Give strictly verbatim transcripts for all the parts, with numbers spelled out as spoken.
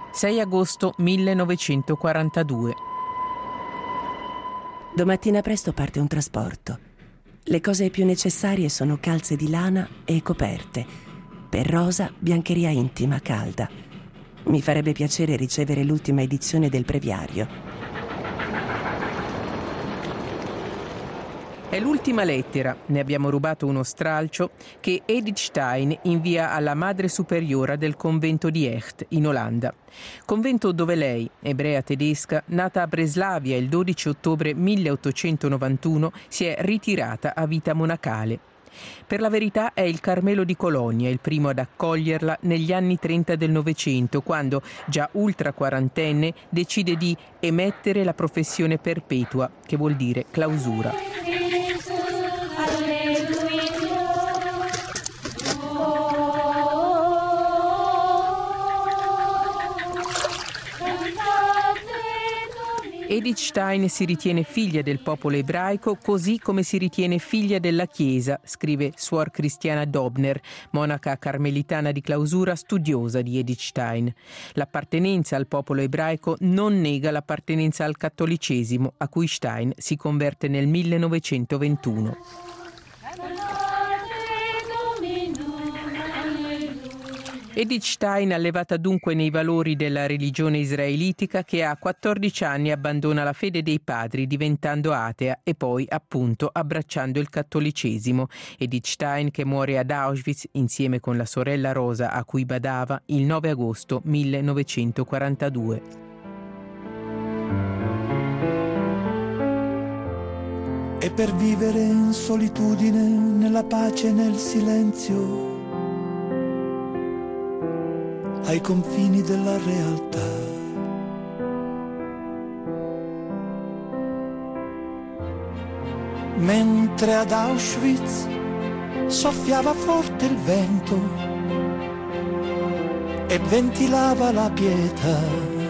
sei agosto millenovecentoquarantadue. Domattina presto parte un trasporto. Le cose più necessarie sono calze di lana e coperte. Per Rosa, biancheria intima calda. Mi farebbe piacere ricevere l'ultima edizione del breviario. È l'ultima lettera, ne abbiamo rubato uno stralcio, che Edith Stein invia alla madre superiora del convento di Echt, in Olanda. Convento dove lei, ebrea tedesca, nata a Breslavia il dodici ottobre milleottocentonovantuno, si è ritirata a vita monacale. Per la verità è il Carmelo di Colonia il primo ad accoglierla negli anni trenta del Novecento, quando, già ultra quarantenne, decide di emettere la professione perpetua, che vuol dire clausura. Edith Stein si ritiene figlia del popolo ebraico così come si ritiene figlia della Chiesa, scrive Suor Cristiana Dobner, monaca carmelitana di clausura studiosa di Edith Stein. L'appartenenza al popolo ebraico non nega l'appartenenza al cattolicesimo, a cui Stein si converte nel millenovecentoventuno. Edith Stein, allevata dunque nei valori della religione israelitica, che a quattordici anni abbandona la fede dei padri diventando atea e poi appunto abbracciando il cattolicesimo. Edith Stein che muore ad Auschwitz insieme con la sorella Rosa a cui badava il nove agosto millenovecentoquarantadue. E per vivere in solitudine, nella pace e nel silenzio, ai confini della realtà. Mentre ad Auschwitz soffiava forte il vento e ventilava la pietà,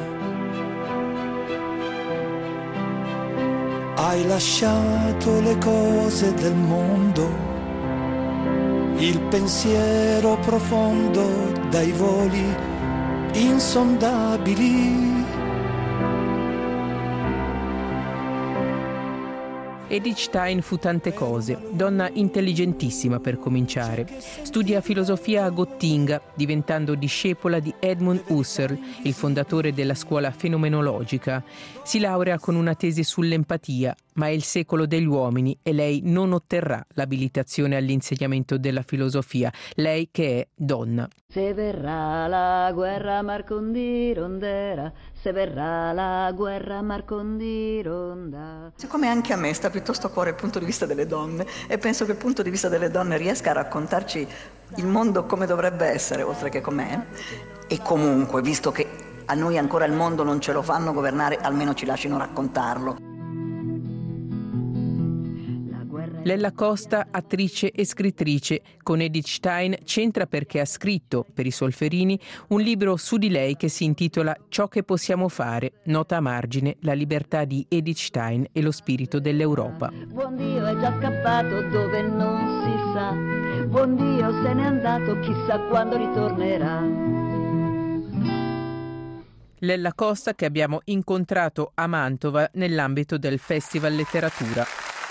hai lasciato le cose del mondo, il pensiero profondo dai voli insondabili. Edith Stein fu tante cose, donna intelligentissima per cominciare. Studia filosofia a Gottinga, diventando discepola di Edmund Husserl, il fondatore della scuola fenomenologica. Si laurea con una tesi sull'empatia, ma è il secolo degli uomini e lei non otterrà l'abilitazione all'insegnamento della filosofia, lei che è donna. Se verrà la guerra Marcondi rondera, se verrà la guerra Marcondi ronda. Siccome anche a me sta piuttosto a cuore il punto di vista delle donne e penso che il punto di vista delle donne riesca a raccontarci il mondo come dovrebbe essere, oltre che com'è, e comunque, visto che a noi ancora il mondo non ce lo fanno governare, almeno ci lasciano raccontarlo. Lella Costa, attrice e scrittrice, con Edith Stein c'entra perché ha scritto, per i Solferini, un libro su di lei che si intitola Ciò che possiamo fare, nota a margine la libertà di Edith Stein e lo spirito dell'Europa. Buon Dio è già scappato dove non si sa, buon Dio se n'è andato, chissà quando ritornerà. Lella Costa che abbiamo incontrato a Mantova nell'ambito del Festival Letteratura.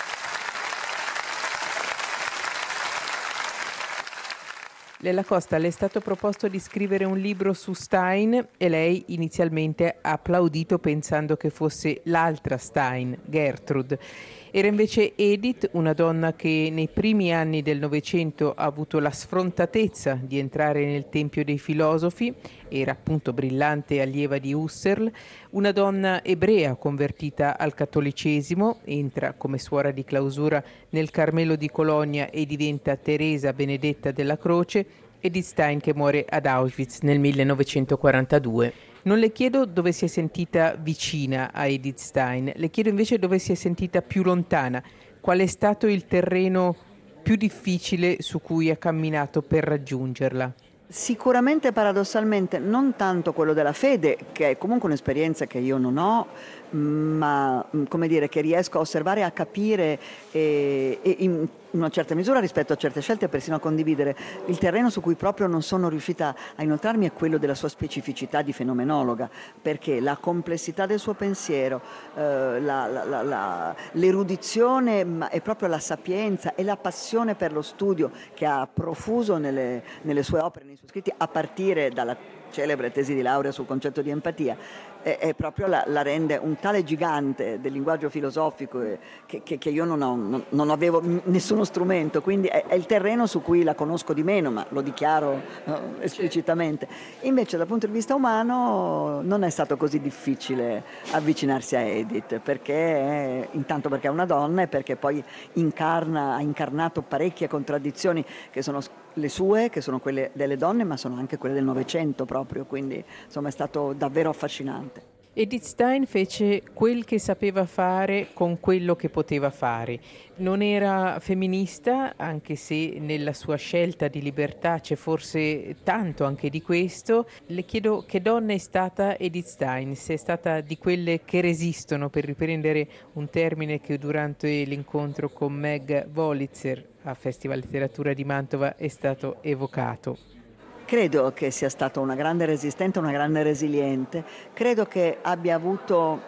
Lella Costa, le è stato proposto di scrivere un libro su Stein e lei inizialmente ha applaudito pensando che fosse l'altra Stein, Gertrude. Era invece Edith, una donna che nei primi anni del Novecento ha avuto la sfrontatezza di entrare nel tempio dei filosofi, era appunto brillante allieva di Husserl, una donna ebrea convertita al cattolicesimo, entra come suora di clausura nel Carmelo di Colonia e diventa Teresa Benedetta della Croce, Edith Stein che muore ad Auschwitz nel millenovecentoquarantadue. Non le chiedo dove si è sentita vicina a Edith Stein, le chiedo invece dove si è sentita più lontana, qual è stato il terreno più difficile su cui ha camminato per raggiungerla. Sicuramente paradossalmente non tanto quello della fede, che è comunque un'esperienza che io non ho, ma come dire che riesco a osservare e a capire e, e in in una certa misura rispetto a certe scelte, persino a condividere. Il terreno su cui proprio non sono riuscita a inoltrarmi è quello della sua specificità di fenomenologa, perché la complessità del suo pensiero, eh, la, la, la, la, l'erudizione ma è proprio la sapienza e la passione per lo studio che ha profuso nelle, nelle sue opere, nei suoi scritti, a partire dalla celebre tesi di laurea sul concetto di empatia, è, è proprio la, la rende un tale gigante del linguaggio filosofico eh, che, che, che io non, ho, non, non avevo nessuno strumento, quindi è, è il terreno su cui la conosco di meno, ma lo dichiaro no, esplicitamente. Invece dal punto di vista umano non è stato così difficile avvicinarsi a Edith, perché è, intanto perché è una donna e perché poi incarna, ha incarnato parecchie contraddizioni che sono le sue, che sono quelle delle donne, ma sono anche quelle del Novecento proprio, quindi insomma è stato davvero affascinante. Edith Stein fece quel che sapeva fare con quello che poteva fare. Non era femminista, anche se nella sua scelta di libertà c'è forse tanto anche di questo. Le chiedo che donna è stata Edith Stein, se è stata di quelle che resistono, per riprendere un termine che durante l'incontro con Meg Wolitzer a Festival Letteratura di Mantova è stato evocato. Credo che sia stata una grande resistente, una grande resiliente. Credo che abbia avuto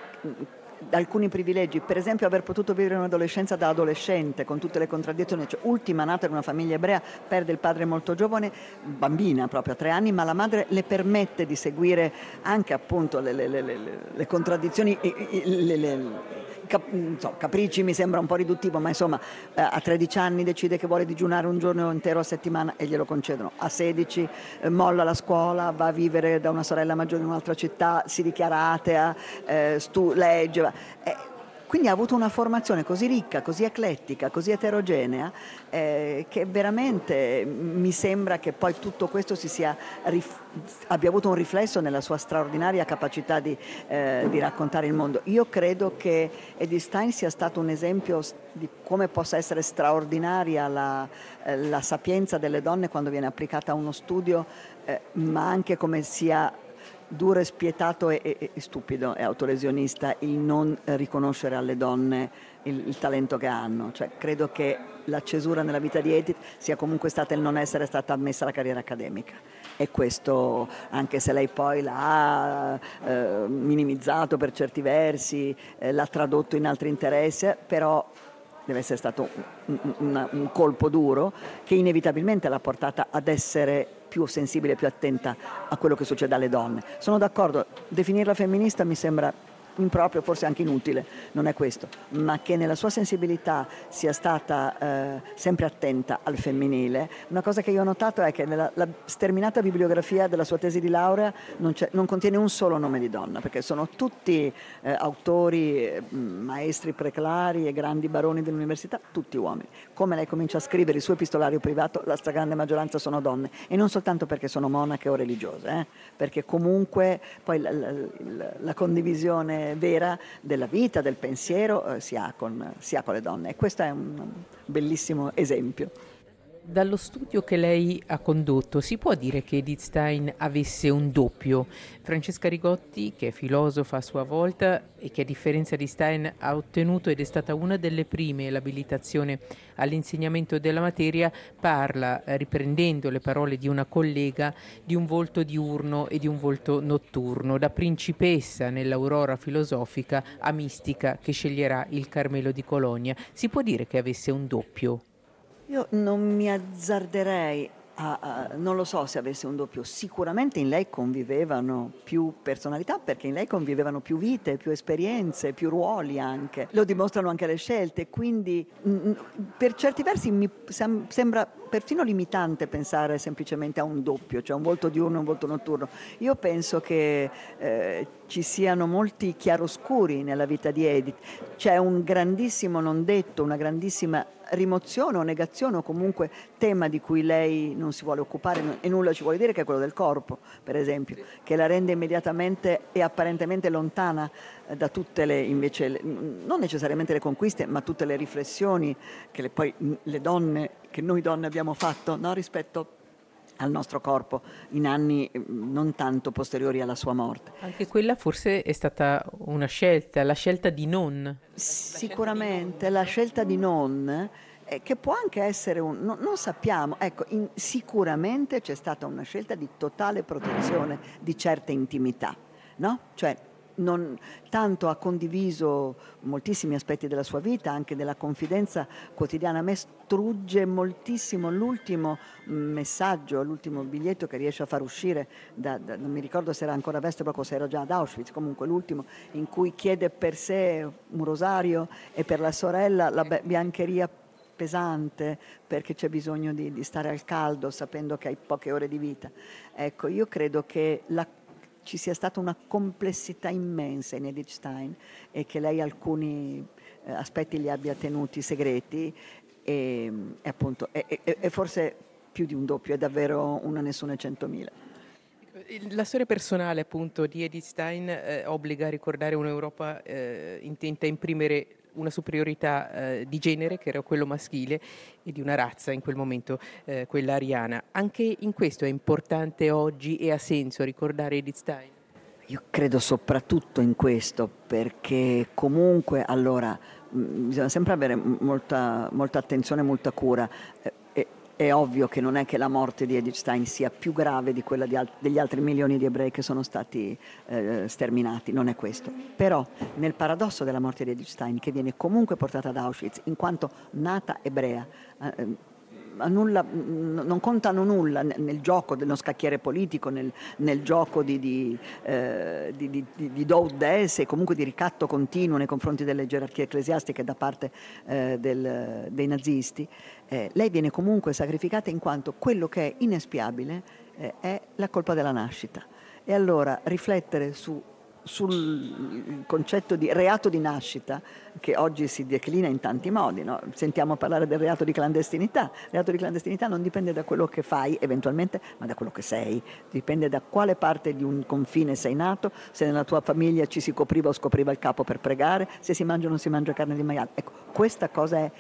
alcuni privilegi, per esempio aver potuto vivere un'adolescenza da adolescente con tutte le contraddizioni, cioè ultima nata in una famiglia ebrea, perde il padre molto giovane, bambina proprio a tre anni, ma la madre le permette di seguire anche appunto le, le, le, le, le contraddizioni, le, le, Cap- so, capricci mi sembra un po' riduttivo, ma insomma eh, a tredici anni decide che vuole digiunare un giorno intero a settimana e glielo concedono. A sedici eh, molla la scuola, va a vivere da una sorella maggiore in un'altra città, si dichiara atea, eh, stu- legge. Va. Eh, quindi ha avuto una formazione così ricca, così eclettica, così eterogenea, eh, che veramente mi sembra che poi tutto questo si sia rif- abbia avuto un riflesso nella sua straordinaria capacità di, eh, di raccontare il mondo. Io credo che Edith Stein sia stato un esempio di come possa essere straordinaria la, eh, la sapienza delle donne quando viene applicata a uno studio, eh, ma anche come sia duro e spietato e, e, e stupido e autolesionista il non riconoscere alle donne il, il talento che hanno. Cioè, credo che la cesura nella vita di Edith sia comunque stata il non essere stata ammessa alla carriera accademica, e questo, anche se lei poi l'ha eh, minimizzato per certi versi, eh, l'ha tradotto in altri interessi, però deve essere stato un, un, un colpo duro che inevitabilmente l'ha portata ad essere più sensibile, più attenta a quello che succede alle donne. Sono d'accordo, definirla femminista mi sembra improprio, forse anche inutile, non è questo, ma che nella sua sensibilità sia stata eh, sempre attenta al femminile. Una cosa che io ho notato è che nella la sterminata bibliografia della sua tesi di laurea non, c'è, non contiene un solo nome di donna, perché sono tutti eh, autori, eh, maestri preclari e grandi baroni dell'università, tutti uomini. Come lei comincia a scrivere il suo epistolario privato, la stragrande maggioranza sono donne, e non soltanto perché sono monache o religiose, eh, perché comunque poi la, la, la, la condivisione vera della vita, del pensiero, eh, si ha con, si ha con le donne, e questo è un bellissimo esempio. Dallo studio che lei ha condotto si può dire che Edith Stein avesse un doppio? Francesca Rigotti, che è filosofa a sua volta e che a differenza di Stein ha ottenuto ed è stata una delle prime l'abilitazione all'insegnamento della materia, parla, riprendendo le parole di una collega, di un volto diurno e di un volto notturno, da principessa nell'aurora filosofica a mistica che sceglierà il Carmelo di Colonia. Si può dire che avesse un doppio? Io non mi azzarderei, a, a, non lo so se avesse un doppio. Sicuramente in lei convivevano più personalità, perché in lei convivevano più vite, più esperienze, più ruoli anche. Lo dimostrano anche le scelte, quindi mh, per certi versi mi sem- sembra persino limitante pensare semplicemente a un doppio, cioè un volto diurno e un volto notturno. Io penso che eh, ci siano molti chiaroscuri nella vita di Edith. C'è un grandissimo non detto, una grandissima rimozione o negazione, o comunque tema di cui lei non si vuole occupare e nulla ci vuole dire, che è quello del corpo, per esempio, che la rende immediatamente e apparentemente lontana da tutte le, invece, le, non necessariamente le conquiste, ma tutte le riflessioni che le, poi le donne, che noi donne abbiamo fatto, no, rispetto al nostro corpo in anni non tanto posteriori alla sua morte. Anche quella forse è stata una scelta, la scelta di non. Sicuramente la scelta di non, eh, che può anche essere un... no, non sappiamo, ecco, in, sicuramente c'è stata una scelta di totale protezione di certe intimità, no? Cioè, non, tanto ha condiviso moltissimi aspetti della sua vita, anche della confidenza quotidiana. A me strugge moltissimo l'ultimo messaggio, l'ultimo biglietto che riesce a far uscire, da, da, non mi ricordo se era ancora a Westerbork o se era già ad Auschwitz, comunque l'ultimo, in cui chiede per sé un rosario e per la sorella la biancheria pesante, perché c'è bisogno di, di stare al caldo sapendo che hai poche ore di vita. Ecco, io credo che la ci sia stata una complessità immensa in Edith Stein e che lei alcuni eh, aspetti li abbia tenuti segreti e, e appunto è, è, è forse più di un doppio, è davvero una nessuna centomila. La storia personale appunto di Edith Stein eh, obbliga a ricordare un'Europa eh, intenta a imprimere una superiorità eh, di genere, che era quello maschile, e di una razza in quel momento, eh, quella ariana. Anche in questo è importante oggi e ha senso ricordare Edith Stein? Io credo soprattutto in questo, perché comunque allora mh, bisogna sempre avere molta, molta attenzione, molta cura. Eh, È ovvio che non è che la morte di Edith Stein sia più grave di quella di al- degli altri milioni di ebrei che sono stati eh, sterminati, non è questo. Però nel paradosso della morte di Edith Stein, che viene comunque portata ad Auschwitz in quanto nata ebrea, eh, a nulla, non contano nulla nel, nel gioco dello scacchiere politico, nel, nel gioco di, di, eh, di, di, di, di do ut des e comunque di ricatto continuo nei confronti delle gerarchie ecclesiastiche da parte eh, del, dei nazisti. Eh, lei viene comunque sacrificata in quanto quello che è inespiabile eh, è la colpa della nascita. E allora riflettere su sul concetto di reato di nascita, che oggi si declina in tanti modi, no? Sentiamo parlare del reato di clandestinità. Il reato di clandestinità non dipende da quello che fai eventualmente, ma da quello che sei, dipende da quale parte di un confine sei nato, se nella tua famiglia ci si copriva o scopriva il capo per pregare, se si mangia o non si mangia carne di maiale. Ecco, questa cosa è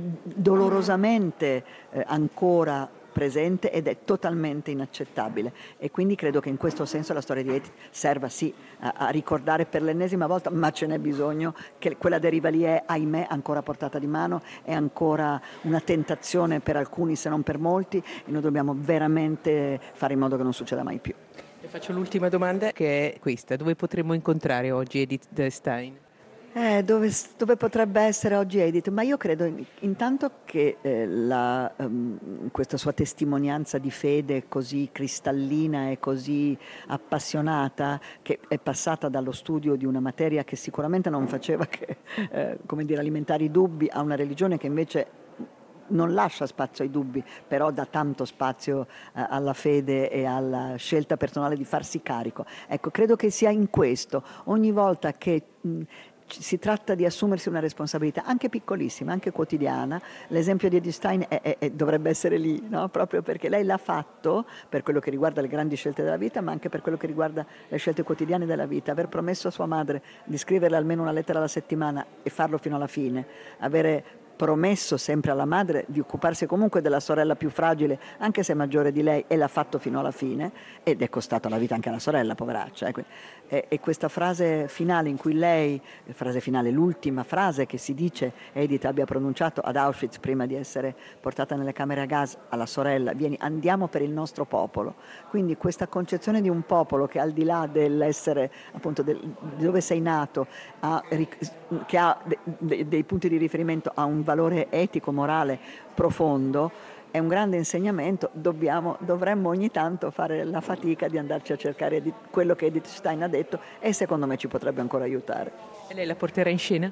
dolorosamente eh, ancora presente ed è totalmente inaccettabile, e quindi credo che in questo senso la storia di Edith serva sì a, a ricordare per l'ennesima volta, ma ce n'è bisogno, che quella deriva lì è, ahimè, ancora a portata di mano, è ancora una tentazione per alcuni se non per molti, e noi dobbiamo veramente fare in modo che non succeda mai più. Le faccio l'ultima domanda, che è questa: dove potremmo incontrare oggi Edith Stein? Eh, dove, dove potrebbe essere oggi Edith? Ma io credo in, intanto che eh, la, um, questa sua testimonianza di fede così cristallina e così appassionata, che è passata dallo studio di una materia che sicuramente non faceva che eh, come dire, alimentare i dubbi, a una religione che invece non lascia spazio ai dubbi, però dà tanto spazio eh, alla fede e alla scelta personale di farsi carico. Ecco, credo che sia in questo, ogni volta che mh, si tratta di assumersi una responsabilità, anche piccolissima, anche quotidiana. L'esempio di Edith Stein è, è, è, dovrebbe essere lì, no? Proprio perché lei l'ha fatto per quello che riguarda le grandi scelte della vita, ma anche per quello che riguarda le scelte quotidiane della vita. Aver promesso a sua madre di scriverle almeno una lettera alla settimana e farlo fino alla fine, avere promesso sempre alla madre di occuparsi comunque della sorella più fragile, anche se maggiore di lei, e l'ha fatto fino alla fine, ed è costato la vita anche alla sorella, poveraccia. E, e questa frase finale in cui lei, frase finale, l'ultima frase che si dice Edith abbia pronunciato ad Auschwitz prima di essere portata nelle camere a gas alla sorella, vieni, andiamo per il nostro popolo. Quindi questa concezione di un popolo che al di là dell'essere appunto del, di dove sei nato, ha, che ha de, de, dei punti di riferimento a un valore etico, morale profondo, è un grande insegnamento. Dobbiamo, dovremmo ogni tanto fare la fatica di andarci a cercare di quello che Edith Stein ha detto, e secondo me ci potrebbe ancora aiutare. E lei la porterà in scena?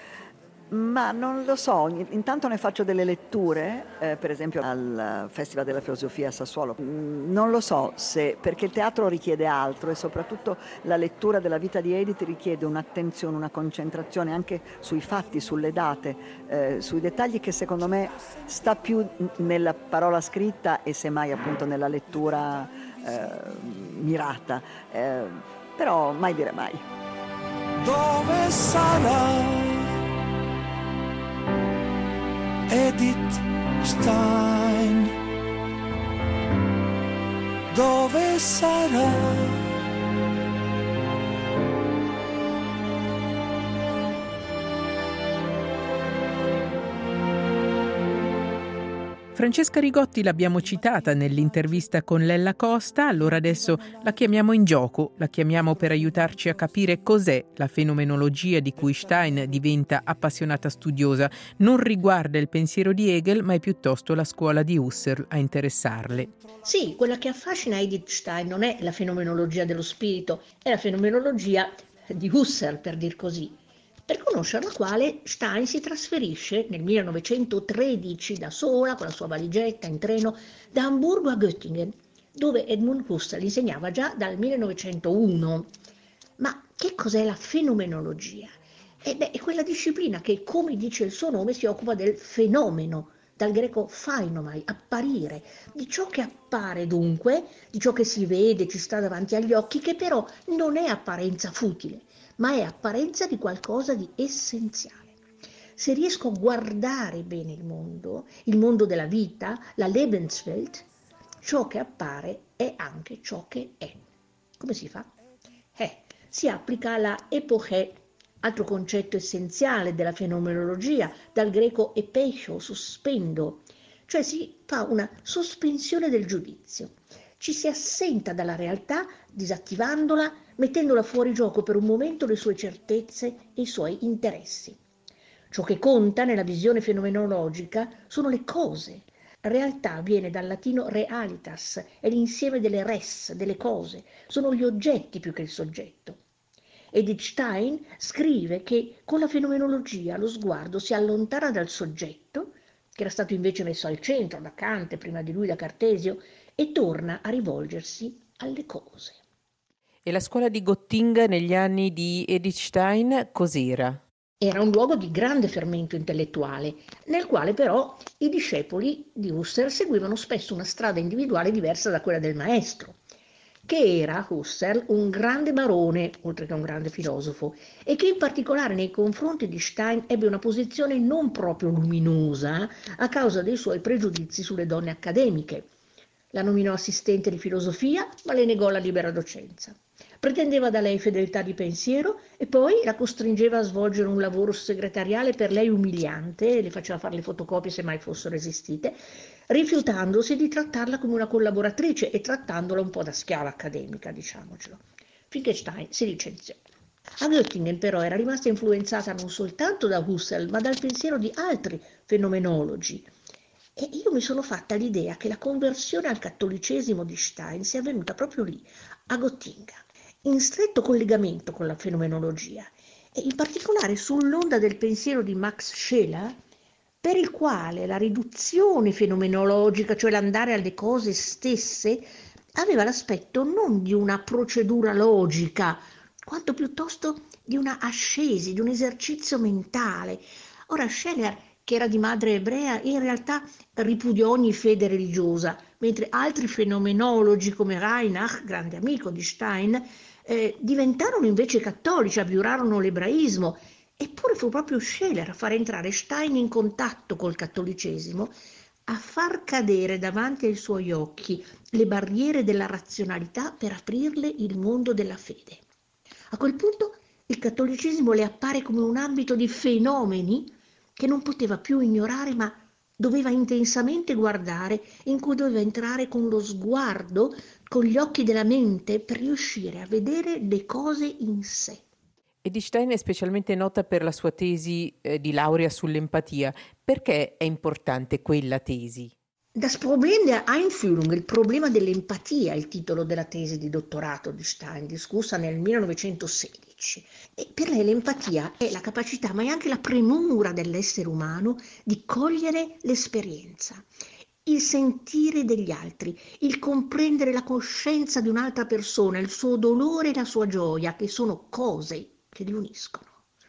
Ma non lo so, intanto ne faccio delle letture, eh, per esempio al Festival della Filosofia a Sassuolo. Non lo so se, perché il teatro richiede altro, e soprattutto la lettura della vita di Edith richiede un'attenzione, una concentrazione anche sui fatti, sulle date, eh, sui dettagli, che secondo me sta più nella parola scritta e semmai appunto nella lettura eh, mirata. Eh, però mai dire mai. Dove sarà Edith Stein? Dove sarà? Francesca Rigotti l'abbiamo citata nell'intervista con Lella Costa, allora adesso la chiamiamo in gioco, la chiamiamo per aiutarci a capire cos'è la fenomenologia di cui Stein diventa appassionata studiosa. Non riguarda il pensiero di Hegel, ma è piuttosto la scuola di Husserl a interessarle. Sì, quella che affascina Edith Stein non è la fenomenologia dello spirito, è la fenomenologia di Husserl, per dir così, per conoscere la quale Stein si trasferisce nel millenovecentotredici da sola, con la sua valigetta in treno, da Amburgo a Göttingen, dove Edmund Husserl insegnava già dal millenovecentouno. Ma che cos'è la fenomenologia? Eh beh, è quella disciplina che, come dice il suo nome, si occupa del fenomeno, dal greco phainomai, apparire, di ciò che appare dunque, di ciò che si vede, ci sta davanti agli occhi, che però non è apparenza futile, ma è apparenza di qualcosa di essenziale. Se riesco a guardare bene il mondo, il mondo della vita, la Lebenswelt, ciò che appare è anche ciò che è. Come si fa? Eh, si applica la epoché, altro concetto essenziale della fenomenologia, dal greco epeicho, sospendo, cioè si fa una sospensione del giudizio. Ci si assenta dalla realtà disattivandola, mettendola fuori gioco per un momento le sue certezze e i suoi interessi. Ciò che conta nella visione fenomenologica sono le cose. Realtà viene dal latino realitas, è l'insieme delle res, delle cose, sono gli oggetti più che il soggetto. Edith Stein scrive che con la fenomenologia lo sguardo si allontana dal soggetto, che era stato invece messo al centro da Kant e prima di lui da Cartesio, e torna a rivolgersi alle cose. E la scuola di Göttingen negli anni di Edith Stein cos'era? Era un luogo di grande fermento intellettuale, nel quale però i discepoli di Husserl seguivano spesso una strada individuale diversa da quella del maestro, che era Husserl un grande barone, oltre che un grande filosofo, e che in particolare nei confronti di Stein ebbe una posizione non proprio luminosa a causa dei suoi pregiudizi sulle donne accademiche. La nominò assistente di filosofia, ma le negò la libera docenza. Pretendeva da lei fedeltà di pensiero e poi la costringeva a svolgere un lavoro segretariale per lei umiliante, le faceva fare le fotocopie se mai fossero esistite, rifiutandosi di trattarla come una collaboratrice e trattandola un po' da schiava accademica, diciamocelo, finché Stein si licenziò. A Göttingen però era rimasta influenzata non soltanto da Husserl, ma dal pensiero di altri fenomenologi. E io mi sono fatta l'idea che la conversione al cattolicesimo di Stein sia avvenuta proprio lì, a Göttingen, in stretto collegamento con la fenomenologia, e in particolare sull'onda del pensiero di Max Scheler, per il quale la riduzione fenomenologica, cioè l'andare alle cose stesse, aveva l'aspetto non di una procedura logica, quanto piuttosto di una ascesi, di un esercizio mentale. Ora Scheler, che era di madre ebrea, in realtà ripudiò ogni fede religiosa, mentre altri fenomenologi come Reinach, grande amico di Stein, eh, diventarono invece cattolici, abiurarono l'ebraismo. Eppure fu proprio Scheler a far entrare Stein in contatto col cattolicesimo, a far cadere davanti ai suoi occhi le barriere della razionalità per aprirle il mondo della fede. A quel punto il cattolicesimo le appare come un ambito di fenomeni che non poteva più ignorare, ma doveva intensamente guardare, in cui doveva entrare con lo sguardo, con gli occhi della mente, per riuscire a vedere le cose in sé. Edith Stein è specialmente nota per la sua tesi eh, di laurea sull'empatia. Perché è importante quella tesi? Das Problem der Einfühlung, il problema dell'empatia, il titolo della tesi di dottorato di Stein, discussa nel millenovecentosedici. E per lei l'empatia è la capacità, ma è anche la premura dell'essere umano di cogliere l'esperienza, il sentire degli altri, il comprendere la coscienza di un'altra persona, il suo dolore e la sua gioia, che sono cose che li uniscono.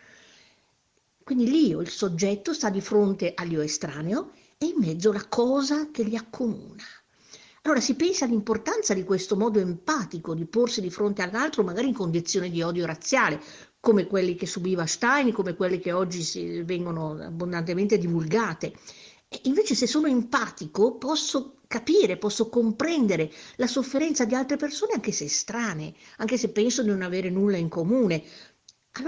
Quindi l'io, il soggetto, sta di fronte all'io estraneo e in mezzo la cosa che li accomuna. Allora si pensa all'importanza di questo modo empatico di porsi di fronte all'altro, magari in condizioni di odio razziale, come quelli che subiva Stein, come quelli che oggi si vengono abbondantemente divulgate. E invece se sono empatico posso capire, posso comprendere la sofferenza di altre persone, anche se estranee, anche se penso di non avere nulla in comune. Allora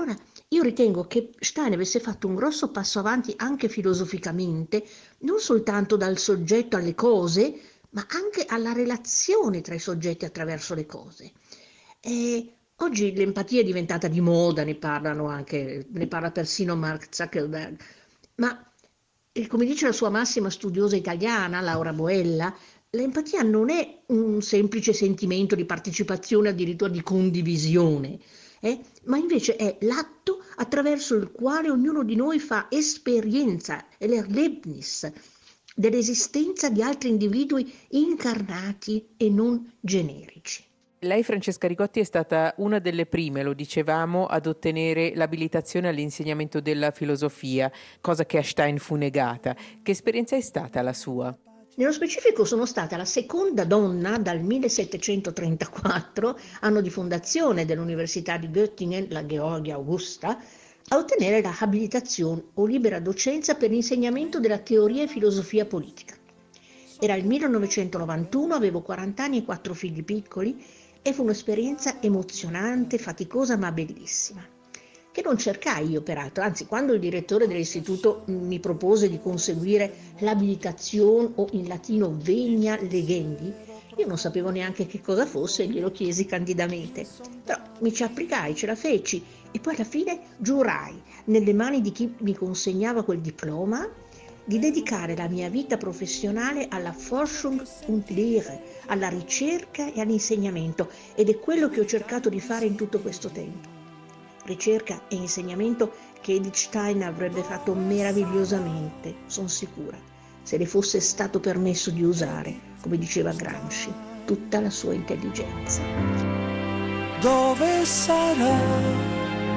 io ritengo che Stein avesse fatto un grosso passo avanti anche filosoficamente, non soltanto dal soggetto alle cose, ma anche alla relazione tra i soggetti attraverso le cose. E oggi l'empatia è diventata di moda, ne parlano anche, ne parla persino Mark Zuckerberg, ma eh, come dice la sua massima studiosa italiana, Laura Boella, l'empatia non è un semplice sentimento di partecipazione, addirittura di condivisione, eh? Ma invece è l'atto attraverso il quale ognuno di noi fa esperienza, l'Erlebnis, dell'esistenza di altri individui incarnati e non generici. Lei, Francesca Rigotti, è stata una delle prime, lo dicevamo, ad ottenere l'abilitazione all'insegnamento della filosofia, cosa che a Stein fu negata. Che esperienza è stata la sua? Nello specifico sono stata la seconda donna dal millesettecentotrentaquattro, anno di fondazione dell'Università di Göttingen, la Georgia Augusta, a ottenere la abilitazione o libera docenza per l'insegnamento della teoria e filosofia politica. Era il millenovecentonovantuno, avevo quaranta anni e quattro figli piccoli e fu un'esperienza emozionante, faticosa ma bellissima, che non cercai io peraltro, anzi quando il direttore dell'istituto mi propose di conseguire l'abilitazione o in latino venia legendi, io non sapevo neanche che cosa fosse e glielo chiesi candidamente, però mi ci applicai, ce la feci e poi alla fine giurai nelle mani di chi mi consegnava quel diploma di dedicare la mia vita professionale alla Forschung und Lehre, alla ricerca e all'insegnamento, ed è quello che ho cercato di fare in tutto questo tempo. Ricerca e insegnamento che Edith Stein avrebbe fatto meravigliosamente, sono sicura, se le fosse stato permesso di usare, come diceva Gramsci, tutta la sua intelligenza. Dove sarà?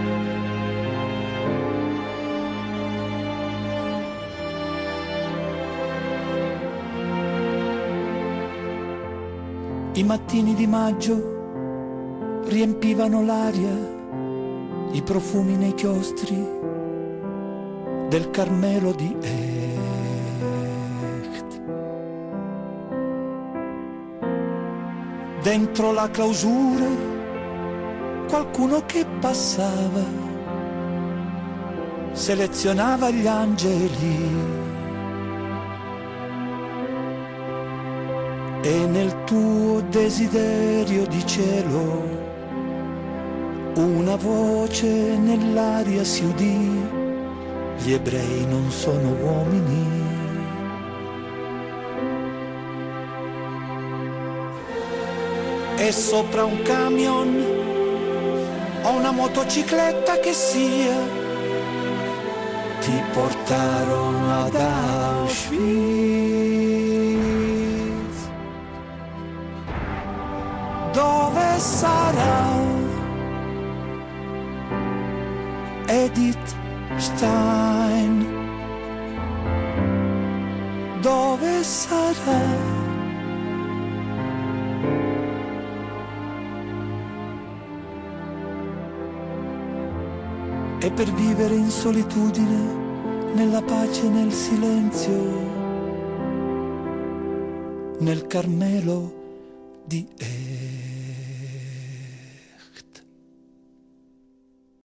I mattini di maggio riempivano l'aria, i profumi nei chiostri del Carmelo di Echt. Dentro la clausura qualcuno che passava, selezionava gli angeli. E nel tuo desiderio di cielo una voce nell'aria si udì: gli ebrei non sono uomini. E sopra un camion o una motocicletta che sia ti portarono ad Auschwitz. Dove sarà Edith Stein? Dove sarà? E per vivere in solitudine, nella pace e nel silenzio, nel Carmelo di E.